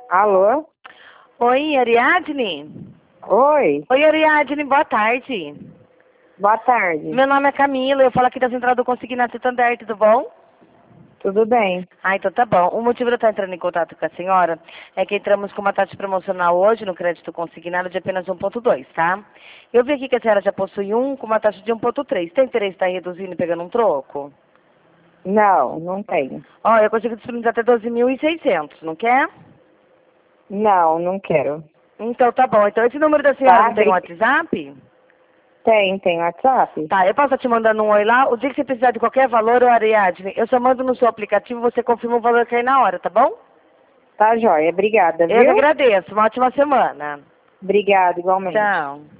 Alô? Oi, Ariadne? Oi, Oi, Ariadne, boa tarde. boa tarde. Meu nome é Camila, eu falo aqui da Central do Consignado Santander, tudo bom? Tudo bem? Ah, então tá bom. O motivo de eu estar entrando em contato com a senhora é que entramos com uma taxa promocional hoje no crédito consignado de apenas 1,2, tá? Eu vi aqui que a senhora já possui um com uma taxa de 1,3. Tem interesse em estar reduzindo e pegando um troco? Não, não tenho. Ó, eu consigo disponibilizar até 12.600, não quer? Não, não quero. Então tá bom. Então esse número da senhora Tá? não tem WhatsApp? Tem WhatsApp? Tá, eu posso estar te mandando um oi lá. O dia que você precisar de qualquer valor, ô Ariadne, eu só mando no seu aplicativo, você confirma o valor que aí na hora, tá bom? Tá, joia. Obrigada, Eu que viu? agradeço. Uma ótima semana. Obrigada, igualmente. Tchau.